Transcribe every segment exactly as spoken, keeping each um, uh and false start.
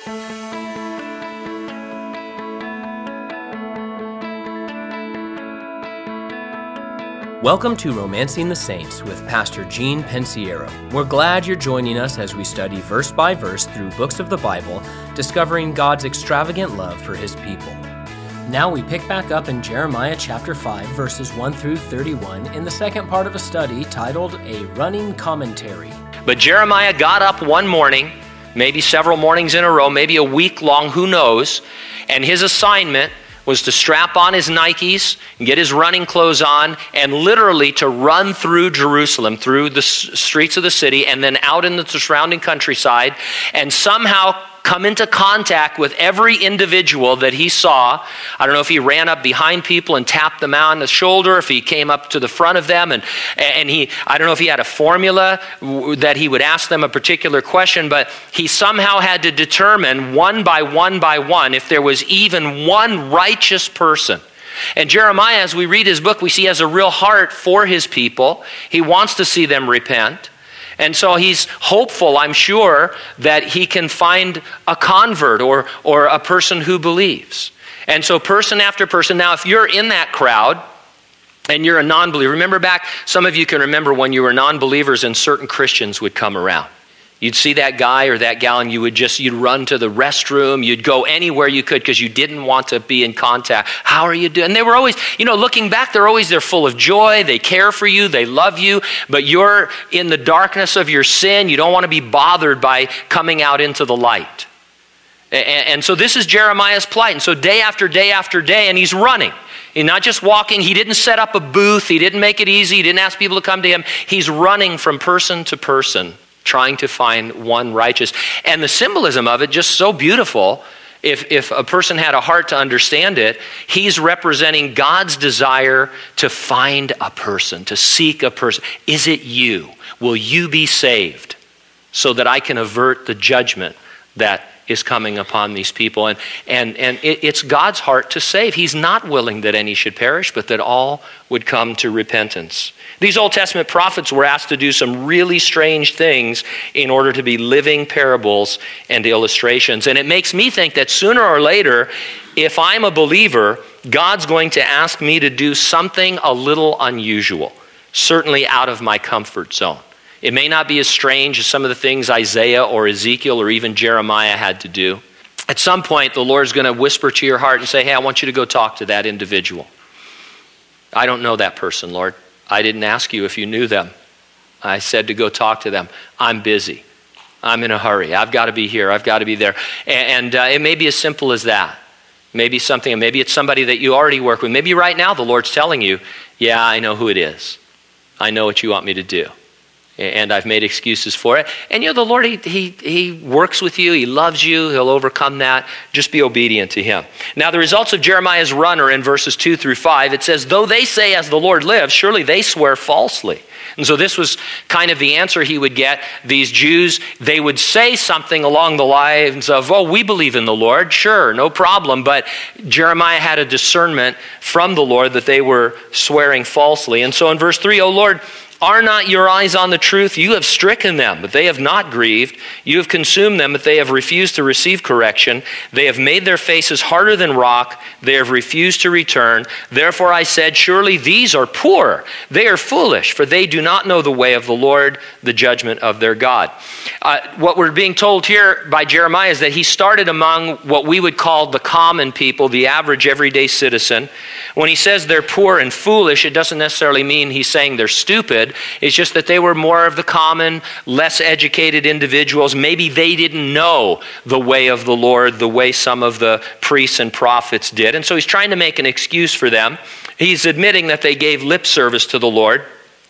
Welcome to Romancing the Saints with Pastor Gene Pensiero. We're glad you're joining us as we study verse by verse through books of the Bible, discovering God's extravagant love for His people. Now we pick back up in Jeremiah chapter five, verses one through thirty-one, in the second part of a study titled A Running Commentary. But Jeremiah got up one morning, maybe several mornings in a row, maybe a week long, who knows, and his assignment was to strap on his Nikes and get his running clothes on and literally to run through Jerusalem, through the streets of the city and then out in the surrounding countryside and somehow come into contact with every individual that he saw. I don't know if he ran up behind people and tapped them on the shoulder, if he came up to the front of them, and and he, I don't know if he had a formula that he would ask them a particular question, but he somehow had to determine one by one by one if there was even one righteous person. And Jeremiah, as we read his book, we see he has a real heart for his people. He wants to see them repent. And so he's hopeful, I'm sure, that he can find a convert or, or a person who believes. And so person after person. Now, if you're in that crowd and you're a non-believer, remember back, some of you can remember when you were non-believers and certain Christians would come around. You'd see that guy or that gal and you would just, you'd run to the restroom, you'd go anywhere you could because you didn't want to be in contact. How are you doing? And they were always, you know, looking back, they're always, they're full of joy, they care for you, they love you, but you're in the darkness of your sin, you don't want to be bothered by coming out into the light. And, and so this is Jeremiah's plight. And so day after day after day, and he's running. He's not just walking, he didn't set up a booth, he didn't make it easy, he didn't ask people to come to him. He's running from person to person, trying to find one righteous. And the symbolism of it, just so beautiful. If, if a person had a heart to understand it, he's representing God's desire to find a person, to seek a person. Is it you? Will you be saved so that I can avert the judgment that is coming upon these people? And, and, and it, it's God's heart to save. He's not willing that any should perish, but that all would come to repentance. These Old Testament prophets were asked to do some really strange things in order to be living parables and illustrations. And it makes me think that sooner or later, if I'm a believer, God's going to ask me to do something a little unusual, certainly out of my comfort zone. It may not be as strange as some of the things Isaiah or Ezekiel or even Jeremiah had to do. At some point, the Lord's going to whisper to your heart and say, hey, I want you to go talk to that individual. I don't know that person, Lord. I didn't ask you if you knew them. I said to go talk to them. I'm busy. I'm in a hurry. I've got to be here. I've got to be there. And, and uh, it may be as simple as that. Maybe something, maybe it's somebody that you already work with. Maybe right now the Lord's telling you, yeah, I know who it is. I know what you want me to do. And I've made excuses for it. And you know, the Lord, he, he, he works with you. He loves you. He'll overcome that. Just be obedient to him. Now, the results of Jeremiah's run are in verses two through five. It says, though they say as the Lord lives, surely they swear falsely. And so this was kind of the answer he would get. These Jews, they would say something along the lines of, oh, we believe in the Lord. Sure, no problem. But Jeremiah had a discernment from the Lord that they were swearing falsely. And so in verse three, oh Lord, are not your eyes on the truth? You have stricken them, but they have not grieved. You have consumed them, but they have refused to receive correction. They have made their faces harder than rock. They have refused to return. Therefore I said, surely these are poor. They are foolish, for they do not know the way of the Lord, the judgment of their God. Uh, what we're being told here by Jeremiah is that he started among what we would call the common people, the average everyday citizen. When he says they're poor and foolish, it doesn't necessarily mean he's saying they're stupid. It's just that they were more of the common, less educated individuals. Maybe they didn't know the way of the Lord the way some of the priests and prophets did. And so he's trying to make an excuse for them. He's admitting that they gave lip service to the Lord,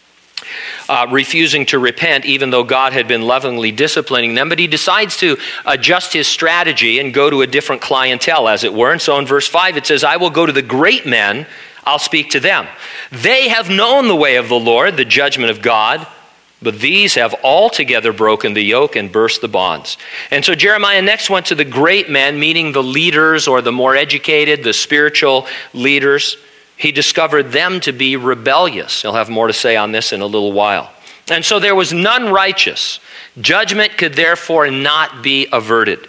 uh, refusing to repent even though God had been lovingly disciplining them. But he decides to adjust his strategy and go to a different clientele, as it were. And so in verse five it says, I will go to the great men, I'll speak to them. They have known the way of the Lord, the judgment of God, but these have altogether broken the yoke and burst the bonds. And so Jeremiah next went to the great men, meaning the leaders or the more educated, the spiritual leaders. He discovered them to be rebellious. He'll have more to say on this in a little while. And so there was none righteous. Judgment could therefore not be averted.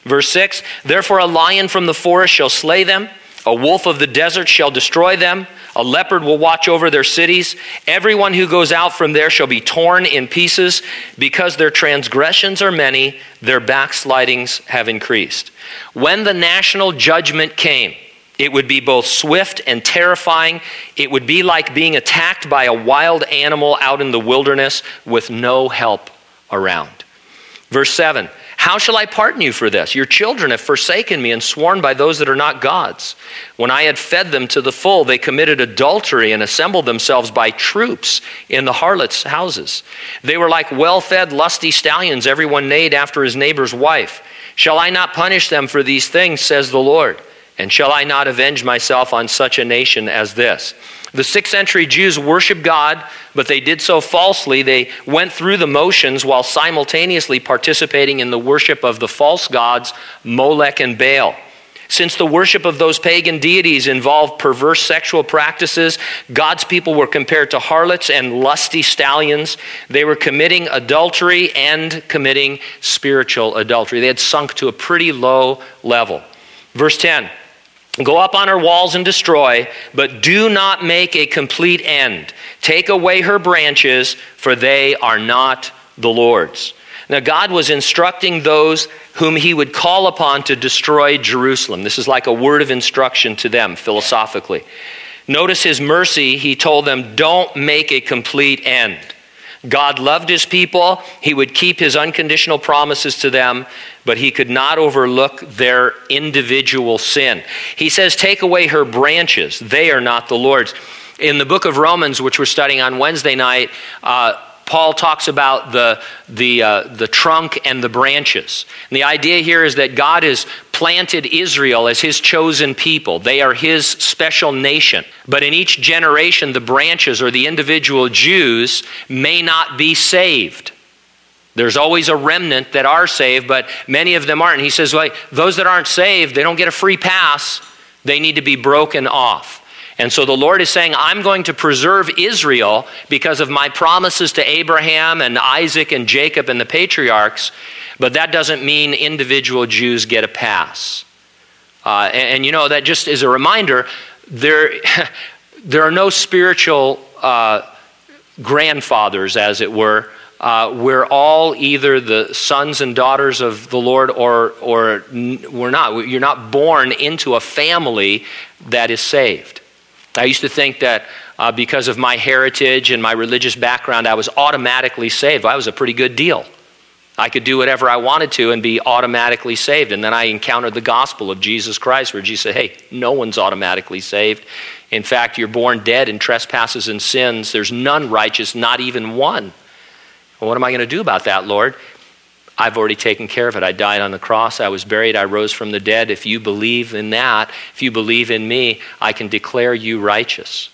Verse six, therefore a lion from the forest shall slay them, a wolf of the desert shall destroy them, a leopard will watch over their cities. Everyone who goes out from there shall be torn in pieces, because their transgressions are many, their backslidings have increased. When the national judgment came, it would be both swift and terrifying. It would be like being attacked by a wild animal out in the wilderness with no help around. Verse seven, how shall I pardon you for this? Your children have forsaken me and sworn by those that are not gods. When I had fed them to the full, they committed adultery and assembled themselves by troops in the harlots' houses. They were like well-fed, lusty stallions, everyone neighed after his neighbor's wife. Shall I not punish them for these things, says the Lord? And shall I not avenge myself on such a nation as this? The sixth century Jews worshiped God, but they did so falsely. They went through the motions while simultaneously participating in the worship of the false gods, Molech and Baal. Since the worship of those pagan deities involved perverse sexual practices, God's people were compared to harlots and lusty stallions. They were committing adultery and committing spiritual adultery. They had sunk to a pretty low level. Verse ten. Go up on her walls and destroy, but do not make a complete end. Take away her branches, for they are not the Lord's. Now, God was instructing those whom he would call upon to destroy Jerusalem. This is like a word of instruction to them philosophically. Notice his mercy. He told them, don't make a complete end. God loved his people. He would keep his unconditional promises to them, but he could not overlook their individual sin. He says, take away her branches. They are not the Lord's. In the book of Romans, which we're studying on Wednesday night, uh, Paul talks about the, the, uh, the trunk and the branches. And the idea here is that God has planted Israel as his chosen people. They are his special nation. But in each generation, the branches or the individual Jews may not be saved. There's always a remnant that are saved, but many of them aren't. And he says, well, those that aren't saved, they don't get a free pass. They need to be broken off. And so the Lord is saying, I'm going to preserve Israel because of my promises to Abraham and Isaac and Jacob and the patriarchs, but that doesn't mean individual Jews get a pass. Uh, and, and you know, that just is a reminder, there, there are no spiritual uh, grandfathers, as it were. Uh, we're all either the sons and daughters of the Lord or, or we're not. You're not born into a family that is saved. I used to think that uh, because of my heritage and my religious background, I was automatically saved. That was a pretty good deal. I could do whatever I wanted to and be automatically saved. And then I encountered the gospel of Jesus Christ, where Jesus said, hey, no one's automatically saved. In fact, you're born dead in trespasses and sins. There's none righteous, not even one. Well, what am I going to do about that, Lord? I've already taken care of it. I died on the cross. I was buried. I rose from the dead. If you believe in that, if you believe in me, I can declare you righteous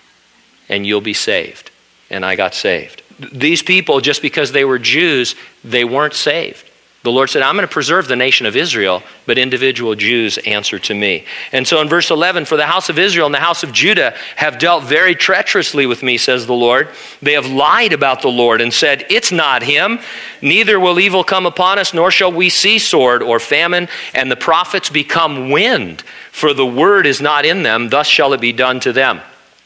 and you'll be saved. And I got saved. These people, just because they were Jews, they weren't saved. The Lord said, I'm going to preserve the nation of Israel, but individual Jews answer to me. And so in verse eleven, for the house of Israel and the house of Judah have dealt very treacherously with me, says the Lord. They have lied about the Lord and said, it's not him. Neither will evil come upon us, nor shall we see sword or famine. And the prophets become wind, for the word is not in them. Thus shall it be done to them.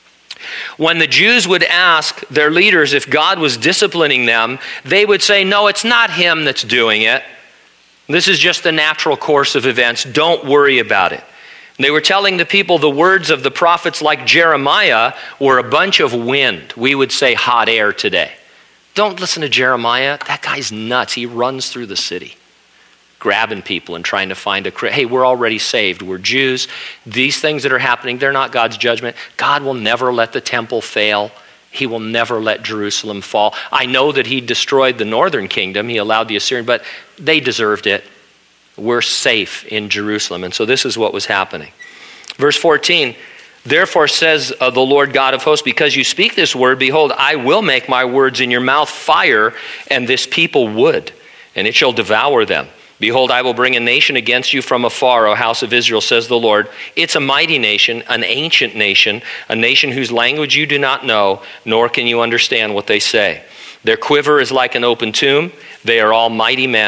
When the Jews would ask their leaders if God was disciplining them, they would say, no, it's not him that's doing it. This is just the natural course of events. Don't worry about it. They were telling the people the words of the prophets like Jeremiah were a bunch of wind. We would say hot air today. Don't listen to Jeremiah. That guy's nuts. He runs through the city, grabbing people and trying to find a, hey, we're already saved. We're Jews. These things that are happening, they're not God's judgment. God will never let the temple fail. He will never let Jerusalem fall. I know that he destroyed the northern kingdom. He allowed the Assyrian, but they deserved it. We're safe in Jerusalem. And so this is what was happening. Verse fourteen, therefore says uh, the Lord God of hosts, because you speak this word, behold, I will make my words in your mouth fire, and this people wood, and it shall devour them. Behold, I will bring a nation against you from afar, O house of Israel, says the Lord. It's a mighty nation, an ancient nation, a nation whose language you do not know, nor can you understand what they say. Their quiver is like an open tomb. They are all mighty men,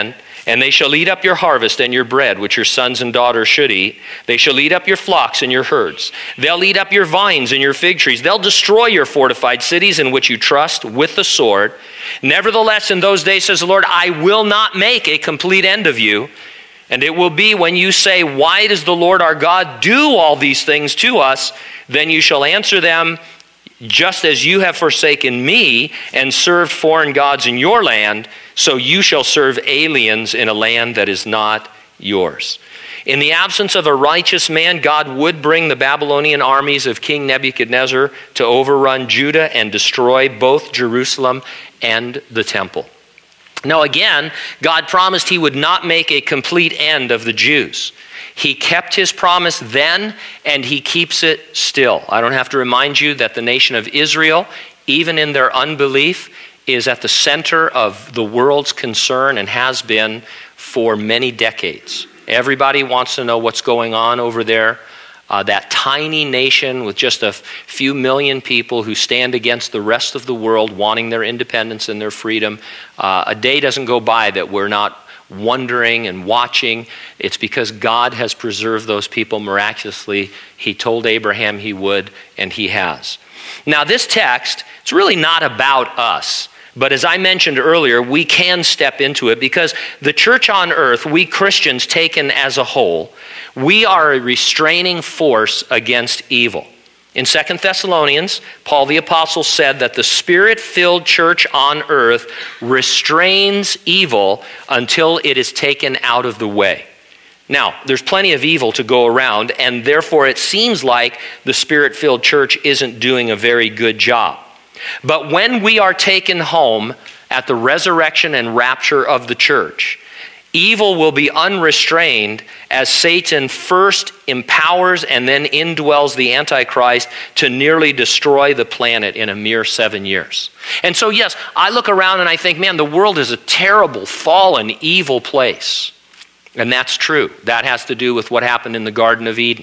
And they shall eat up your harvest and your bread, which your sons and daughters should eat. They shall eat up your flocks and your herds. They'll eat up your vines and your fig trees. They'll destroy your fortified cities in which you trust with the sword. Nevertheless, in those days, says the Lord, I will not make a complete end of you. And it will be when you say, why does the Lord our God do all these things to us? Then you shall answer them, just as you have forsaken me and served foreign gods in your land, so you shall serve aliens in a land that is not yours. In the absence of a righteous man, God would bring the Babylonian armies of King Nebuchadnezzar to overrun Judah and destroy both Jerusalem and the temple. Now again, God promised he would not make a complete end of the Jews. He kept his promise then, and he keeps it still. I don't have to remind you that the nation of Israel, even in their unbelief, is at the center of the world's concern and has been for many decades. Everybody wants to know what's going on over there. Uh, that tiny nation with just a few million people who stand against the rest of the world wanting their independence and their freedom. Uh, a day doesn't go by that we're not wondering and watching. It's because God has preserved those people miraculously. He told Abraham he would, and he has. Now this text, it's really not about us. But as I mentioned earlier, we can step into it because the church on earth, we Christians taken as a whole, we are a restraining force against evil. In Second Thessalonians, Paul the Apostle said that the Spirit-filled church on earth restrains evil until it is taken out of the way. Now, there's plenty of evil to go around, and therefore it seems like the Spirit-filled church isn't doing a very good job. But when we are taken home at the resurrection and rapture of the church, evil will be unrestrained as Satan first empowers and then indwells the Antichrist to nearly destroy the planet in a mere seven years. And so, yes, I look around and I think, man, the world is a terrible, fallen, evil place. And that's true. That has to do with what happened in the Garden of Eden.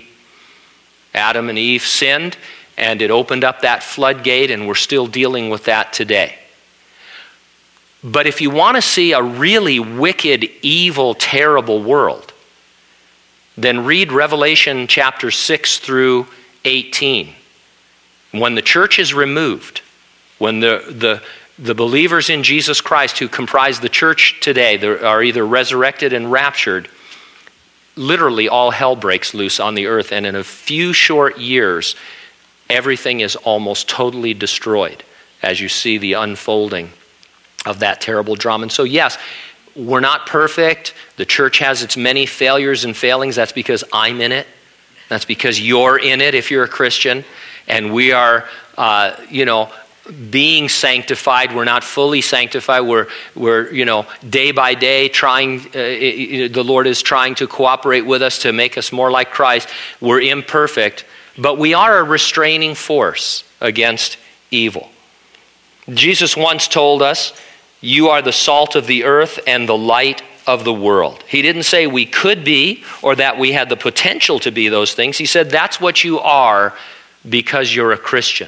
Adam and Eve sinned, and it opened up that floodgate, and we're still dealing with that today. But if you want to see a really wicked, evil, terrible world, then read Revelation chapter six through eighteen. When the church is removed, when the, the, the believers in Jesus Christ who comprise the church today are either resurrected and raptured, literally all hell breaks loose on the earth, and in a few short years, everything is almost totally destroyed as you see the unfolding of that terrible drama. And so yes, we're not perfect. The church has its many failures and failings. That's because I'm in it. That's because you're in it if you're a Christian. And we are, uh, you know, being sanctified. We're not fully sanctified. We're, we're you know, day by day trying, uh, it, the Lord is trying to cooperate with us to make us more like Christ. We're imperfect. But we are a restraining force against evil. Jesus once told us, you are the salt of the earth and the light of the world. He didn't say we could be or that we had the potential to be those things. He said that's what you are because you're a Christian.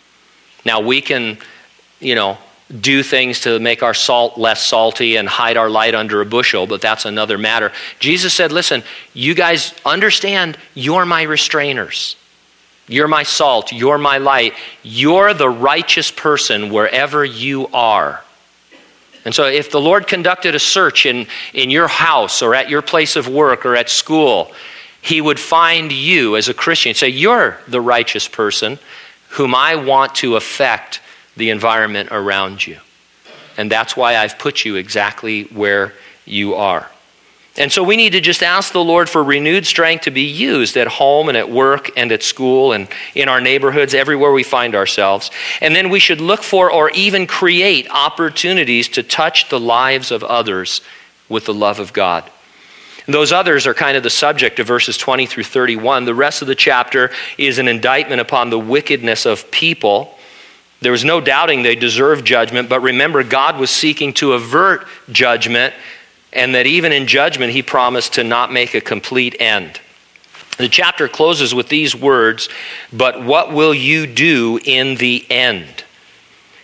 Now we can, you know, do things to make our salt less salty and hide our light under a bushel, but that's another matter. Jesus said, listen, you guys understand you're my restrainers. You're my salt. You're my light. You're the righteous person wherever you are. And so if the Lord conducted a search in, in your house or at your place of work or at school, he would find you as a Christian and say, you're the righteous person whom I want to affect the environment around you. And that's why I've put you exactly where you are. And so we need to just ask the Lord for renewed strength to be used at home and at work and at school and in our neighborhoods, everywhere we find ourselves. And then we should look for or even create opportunities to touch the lives of others with the love of God. And those others are kind of the subject of verses twenty through thirty-one. The rest of the chapter is an indictment upon the wickedness of people. There was no doubting they deserved judgment, but remember, God was seeking to avert judgment, and that even in judgment, he promised to not make a complete end. The chapter closes with these words, but what will you do in the end?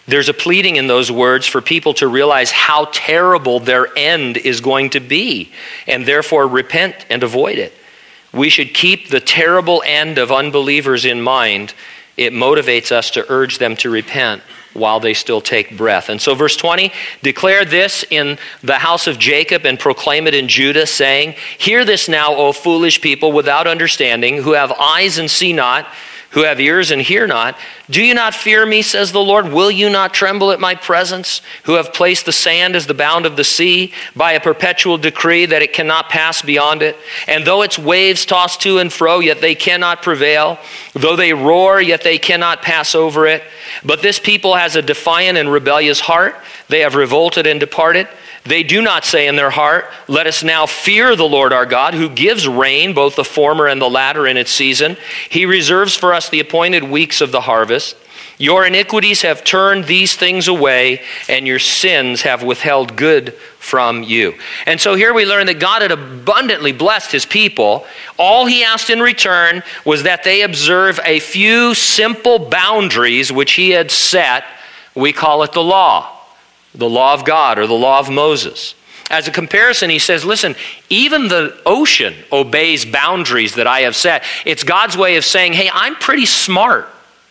There's a pleading in those words for people to realize how terrible their end is going to be, and therefore repent and avoid it. We should keep the terrible end of unbelievers in mind. It motivates us to urge them to repent while they still take breath. And so verse twenty, declare this in the house of Jacob and proclaim it in Judah, saying, hear this now, O foolish people without understanding, who have eyes and see not, who have ears and hear not. Do you not fear me, says the Lord? Will you not tremble at my presence, who have placed the sand as the bound of the sea, by a perpetual decree that it cannot pass beyond it? And though its waves toss to and fro, yet they cannot prevail. Though they roar, yet they cannot pass over it. But this people has a defiant and rebellious heart. They have revolted and departed. They do not say in their heart, let us now fear the Lord our God, who gives rain, both the former and the latter in its season. He reserves for us the appointed weeks of the harvest. Your iniquities have turned these things away, and your sins have withheld good from you. And so here we learn that God had abundantly blessed his people. All he asked in return was that they observe a few simple boundaries which he had set. We call it the law. The law of God, or the law of Moses. As a comparison, he says, listen, even the ocean obeys boundaries that I have set. It's God's way of saying, hey, I'm pretty smart.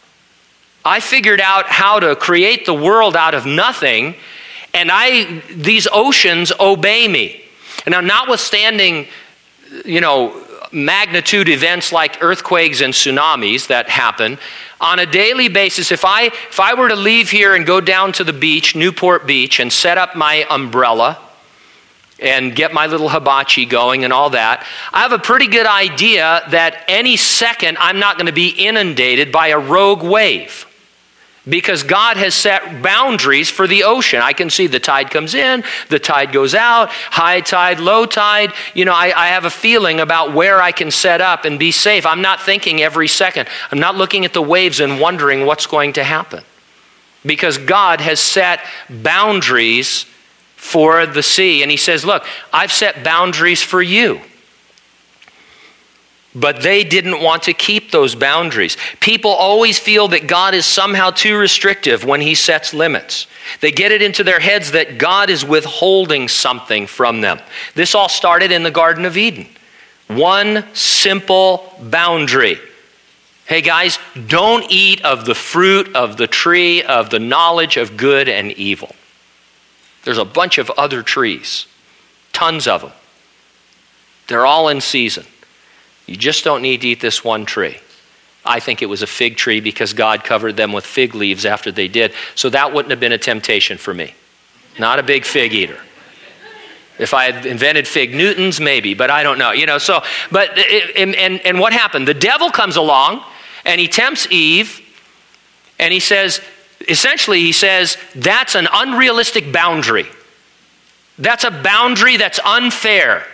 I figured out how to create the world out of nothing, and I these oceans obey me. Now, notwithstanding, you know, magnitude events like earthquakes and tsunamis that happen, on a daily basis, if I if I were to leave here and go down to the beach, Newport Beach, and set up my umbrella and get my little hibachi going and all that, I have a pretty good idea that any second I'm not going to be inundated by a rogue wave. Because God has set boundaries for the ocean. I can see the tide comes in, the tide goes out, high tide, low tide. You know, I, I have a feeling about where I can set up and be safe. I'm not thinking every second. I'm not looking at the waves and wondering what's going to happen. Because God has set boundaries for the sea. And he says, look, I've set boundaries for you. But they didn't want to keep those boundaries. People always feel that God is somehow too restrictive when he sets limits. They get it into their heads that God is withholding something from them. This all started in the Garden of Eden. One simple boundary. Hey guys, don't eat of the fruit of the tree of the knowledge of good and evil. There's a bunch of other trees, tons of them. They're all in season. You just don't need to eat this one tree. I think it was a fig tree because God covered them with fig leaves after they did. So that wouldn't have been a temptation for me. Not a big fig eater. If I had invented fig Newtons, maybe, but I don't know. You know, so, but, it, and, and, and what happened? The devil comes along and he tempts Eve and he says, essentially he says, that's an unrealistic boundary. That's a boundary that's unfair.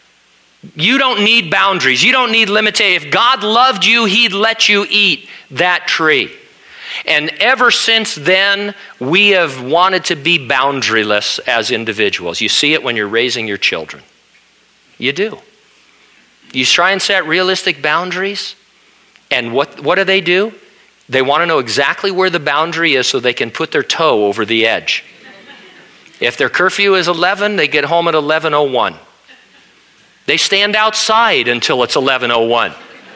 You don't need boundaries. You don't need limitations. If God loved you, he'd let you eat that tree. And ever since then, we have wanted to be boundaryless as individuals. You see it when you're raising your children. You do. You try and set realistic boundaries, and what, what do they do? They want to know exactly where the boundary is so they can put their toe over the edge. If their curfew is eleven, they get home at eleven oh one. They stand outside until it's eleven oh one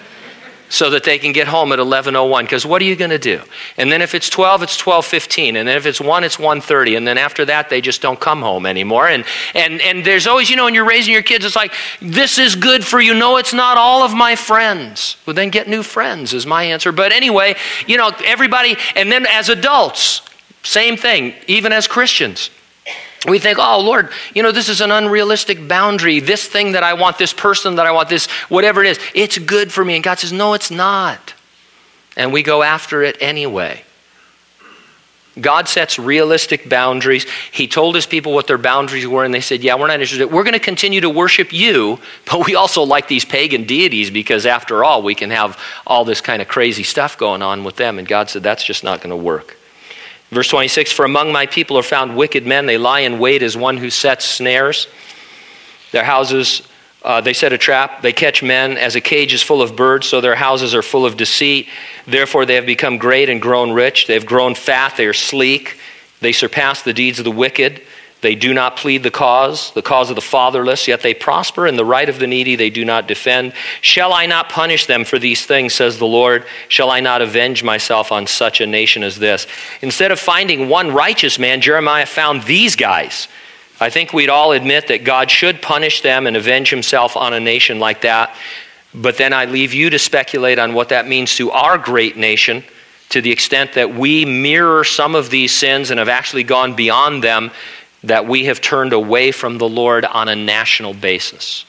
so that they can get home at eleven oh one. Because what are you going to do? And then if it's twelve, it's twelve fifteen. And then if it's one, it's one thirty. And then after that, they just don't come home anymore. And and and there's always, you know, when you're raising your kids, it's like, this is good for you. No, it's not all of my friends. Well, then get new friends is my answer. But anyway, you know, everybody, and then as adults, same thing, even as Christians. We think, oh, Lord, you know, this is an unrealistic boundary. This thing that I want, this person that I want, this whatever it is, it's good for me. And God says, no, it's not. And we go after it anyway. God sets realistic boundaries. He told his people what their boundaries were, and they said, yeah, we're not interested. We're going to continue to worship you, but we also like these pagan deities because after all, we can have all this kind of crazy stuff going on with them. And God said, that's just not going to work. Verse twenty-six, for among my people are found wicked men. They lie in wait as one who sets snares. Their houses Uh, they set a trap. They catch men. As a cage is full of birds, so their houses are full of deceit. Therefore they have become great and grown rich. They have grown fat. They are sleek. They surpass the deeds of the wicked. They do not plead the cause, the cause of the fatherless, yet they prosper, and the right of the needy they do not defend. Shall I not punish them for these things, says the Lord? Shall I not avenge myself on such a nation as this? Instead of finding one righteous man, Jeremiah found these guys. I think we'd all admit that God should punish them and avenge himself on a nation like that. But then I leave you to speculate on what that means to our great nation, to the extent that we mirror some of these sins and have actually gone beyond them, that we have turned away from the Lord on a national basis.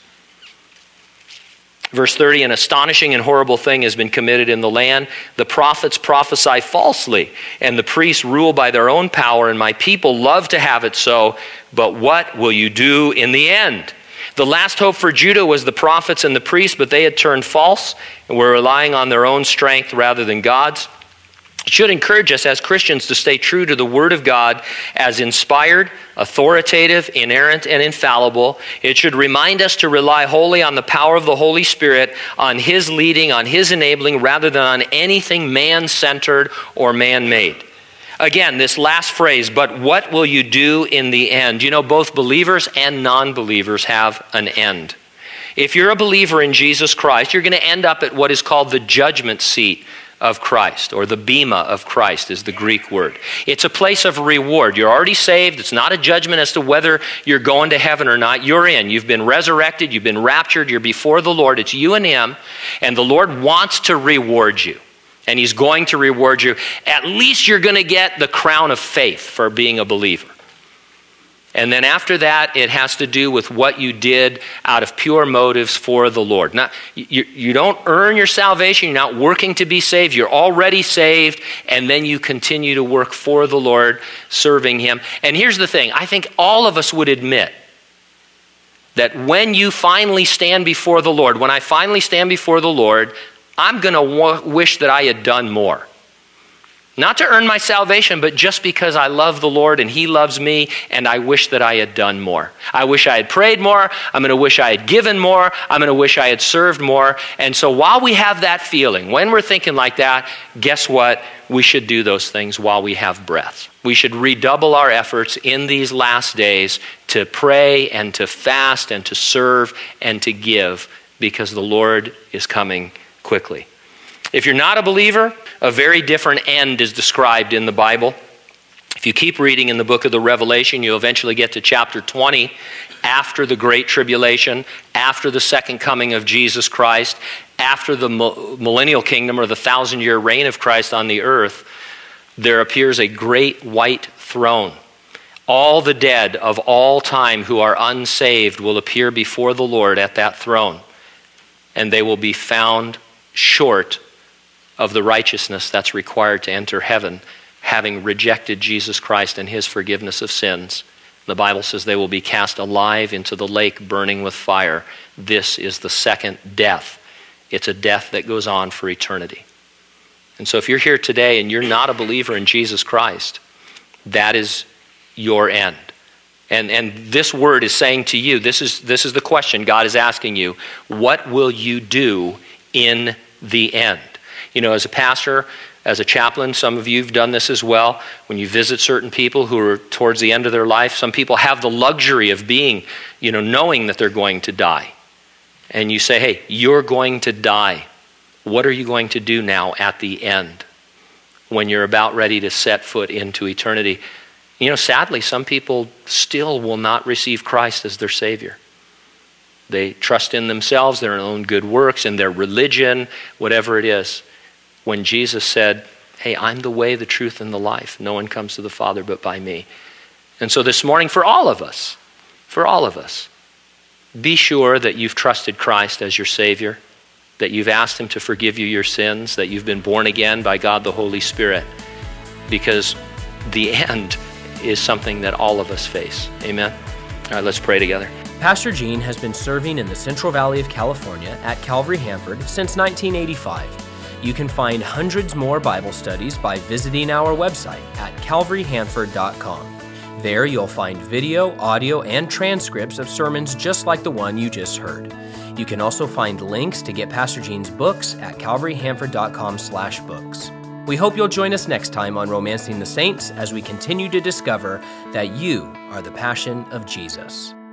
Verse thirty, an astonishing and horrible thing has been committed in the land. The prophets prophesy falsely, and the priests rule by their own power, and my people love to have it so. But what will you do in the end? The last hope for Judah was the prophets and the priests, but they had turned false and were relying on their own strength rather than God's. It should encourage us as Christians to stay true to the Word of God as inspired, authoritative, inerrant, and infallible. It should remind us to rely wholly on the power of the Holy Spirit, on His leading, on His enabling, rather than on anything man-centered or man-made. Again, this last phrase, but what will you do in the end? You know, both believers and non-believers have an end. If you're a believer in Jesus Christ, you're going to end up at what is called the judgment seat of Christ, or the bema of Christ is the Greek word. It's a place of reward. You're already saved. It's not a judgment as to whether you're going to heaven or not. You're in. You've been resurrected. You've been raptured. You're before the Lord. It's you and Him, and the Lord wants to reward you, and He's going to reward you. At least you're going to get the crown of faith for being a believer. And then after that, it has to do with what you did out of pure motives for the Lord. Not, you, you don't earn your salvation. You're not working to be saved. You're already saved. And then you continue to work for the Lord, serving Him. And here's the thing. I think all of us would admit that when you finally stand before the Lord, when I finally stand before the Lord, I'm going to w- wish that I had done more. Not to earn my salvation, but just because I love the Lord and He loves me, and I wish that I had done more. I wish I had prayed more. I'm going to wish I had given more. I'm going to wish I had served more. And so while we have that feeling, when we're thinking like that, guess what? We should do those things while we have breath. We should redouble our efforts in these last days to pray and to fast and to serve and to give, because the Lord is coming quickly. If you're not a believer, a very different end is described in the Bible. If you keep reading in the book of the Revelation, you'll eventually get to chapter twenty, after the Great Tribulation, after the second coming of Jesus Christ, after the millennial kingdom or the thousand-year reign of Christ on the earth, there appears a great white throne. All the dead of all time who are unsaved will appear before the Lord at that throne, and they will be found short of the righteousness that's required to enter heaven, having rejected Jesus Christ and His forgiveness of sins. The Bible says they will be cast alive into the lake burning with fire. This is the second death. It's a death that goes on for eternity. And so if you're here today and you're not a believer in Jesus Christ, that is your end. And, and this word is saying to you, this is, this is the question God is asking you, what will you do in the end? You know, as a pastor, as a chaplain, some of you have done this as well. When you visit certain people who are towards the end of their life, some people have the luxury of being, you know, knowing that they're going to die. And you say, hey, you're going to die. What are you going to do now at the end when you're about ready to set foot into eternity? You know, sadly, some people still will not receive Christ as their Savior. They trust in themselves, their own good works, in their religion, whatever it is. When Jesus said, hey, I'm the way, the truth, and the life. No one comes to the Father but by me. And so this morning, for all of us, for all of us, be sure that you've trusted Christ as your Savior, that you've asked Him to forgive you your sins, that you've been born again by God the Holy Spirit, because the end is something that all of us face. Amen? All right, let's pray together. Pastor Gene has been serving in the Central Valley of California at Calvary Hanford since nineteen eighty-five. You can find hundreds more Bible studies by visiting our website at calvary hanford dot com. There you'll find video, audio, and transcripts of sermons just like the one you just heard. You can also find links to get Pastor Gene's books at calvary hanford dot com slash books. We hope you'll join us next time on Romancing the Saints as we continue to discover that you are the passion of Jesus.